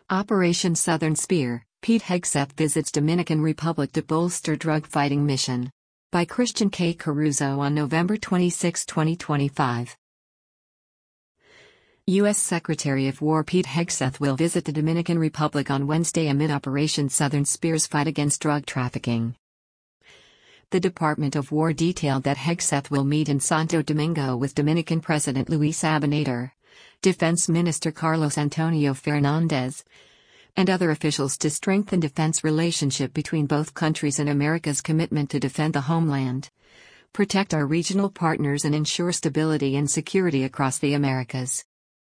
Operation Southern Spear, Pete Hegseth visits Dominican Republic to bolster drug-fighting mission. By Christian K. Caruso on November 26, 2025. U.S. Secretary of War Pete Hegseth will visit the Dominican Republic on Wednesday amid Operation Southern Spear's fight against drug trafficking. The Department of War detailed that Hegseth will meet in Santo Domingo with Dominican President Luis Abinader, Defense Minister Carlos Antonio Fernandez, and other officials to strengthen defense relationship between both countries and America's commitment to defend the homeland, protect our regional partners and ensure stability and security across the Americas.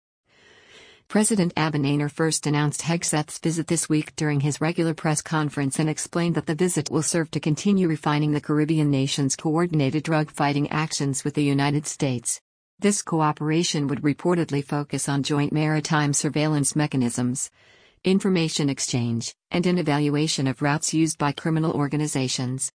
President Abinader first announced Hegseth's visit this week during his regular press conference and explained that the visit will serve to continue refining the Caribbean nation's coordinated drug-fighting actions with the United States. This cooperation would reportedly focus on joint maritime surveillance mechanisms, information exchange, and an evaluation of routes used by criminal organizations.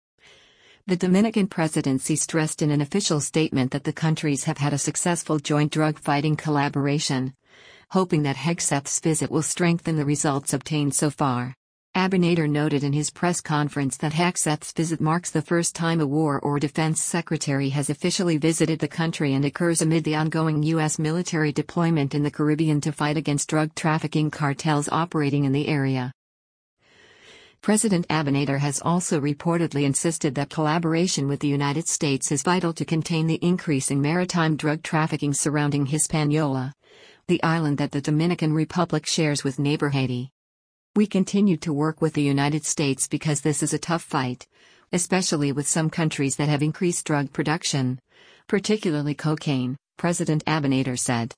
The Dominican presidency stressed in an official statement that the countries have had a successful joint drug-fighting collaboration, hoping that Hegseth's visit will strengthen the results obtained so far. Abinader noted in his press conference that Hegseth's visit marks the first time a war or defense secretary has officially visited the country and occurs amid the ongoing U.S. military deployment in the Caribbean to fight against drug trafficking cartels operating in the area. President Abinader has also reportedly insisted that collaboration with the United States is vital to contain the increasing maritime drug trafficking surrounding Hispaniola, the island that the Dominican Republic shares with neighbor Haiti. We continue to work with the United States because this is a tough fight, especially with some countries that have increased drug production, particularly cocaine, President Abinader said.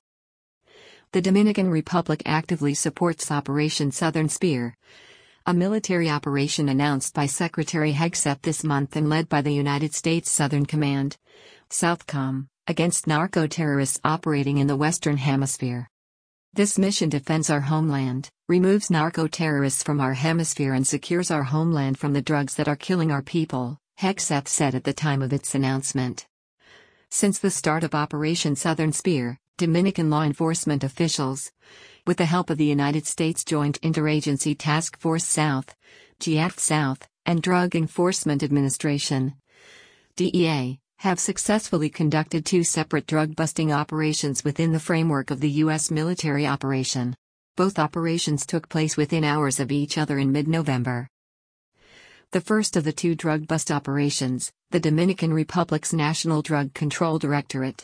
The Dominican Republic actively supports Operation Southern Spear, a military operation announced by Secretary Hegseth this month and led by the United States Southern Command, SOUTHCOM, against narco-terrorists operating in the Western Hemisphere. This mission defends our homeland, removes narco-terrorists from our hemisphere and secures our homeland from the drugs that are killing our people, Hegseth said at the time of its announcement. Since the start of Operation Southern Spear, Dominican law enforcement officials, with the help of the United States Joint Interagency Task Force South, GIAT South, and Drug Enforcement Administration, DEA, have successfully conducted two separate drug-busting operations within the framework of the U.S. military operation. Both operations took place within hours of each other in mid-November. The first of the two drug-bust operations, the Dominican Republic's National Drug Control Directorate,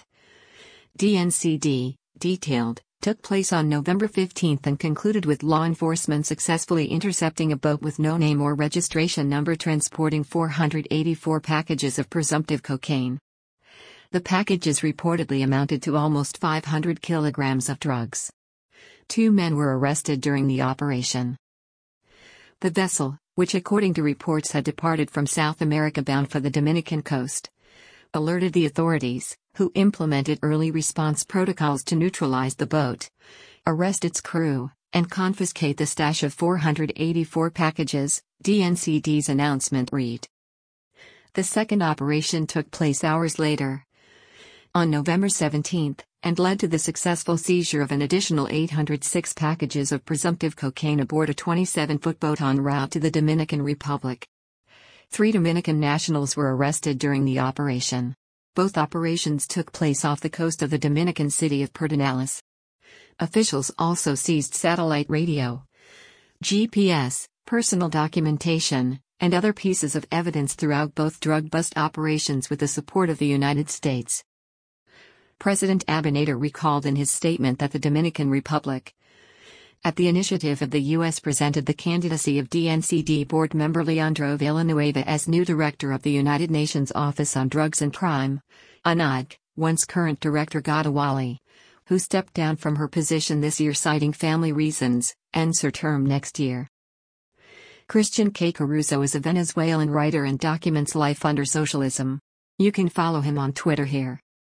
DNCD, detailed, took place on November 15 and concluded with law enforcement successfully intercepting a boat with no name or registration number transporting 484 packages of presumptive cocaine. The packages reportedly amounted to almost 500 kilograms of drugs. 2 men were arrested during the operation. The vessel, which according to reports had departed from South America bound for the Dominican coast, alerted the authorities, who implemented early response protocols to neutralize the boat, arrest its crew, and confiscate the stash of 484 packages, DNCD's announcement read. The second operation took place hours later, on November 17, and led to the successful seizure of an additional 806 packages of presumptive cocaine aboard a 27-foot boat en route to the Dominican Republic. 3 Dominican nationals were arrested during the operation. Both operations took place off the coast of the Dominican city of Pedernales. Officials also seized satellite radio, GPS, personal documentation, and other pieces of evidence throughout both drug-bust operations with the support of the United States. President Abinader recalled in his statement that the Dominican Republic, at the initiative of the U.S., presented the candidacy of DNCD board member Leandro Villanueva as new director of the United Nations Office on Drugs and Crime, UNODC, once current director Ghada Wally, who stepped down from her position this year citing family reasons, ends her term next year. Christian K. Caruso is a Venezuelan writer and documents life under socialism. You can follow him on Twitter here.